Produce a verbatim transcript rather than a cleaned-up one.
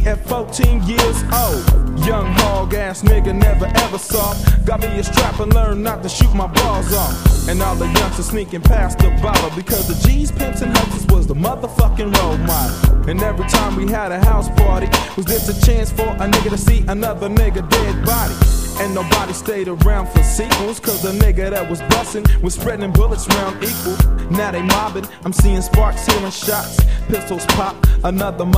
at fourteen years old. Young hog ass nigga, never ever soft. Got me a strap and learned not to shoot my balls off. And all the youngsters sneaking past the bottle, because the G's, pimps, and hustlers was the motherfucking role model. And every time we had a house party, was this a chance for a nigga to see another nigga dead body. And nobody stayed around for sequels, cause the nigga that was bustin' was spreading bullets round equal. Now they mobbing, I'm seeing sparks, hearing shots, pistols pop, another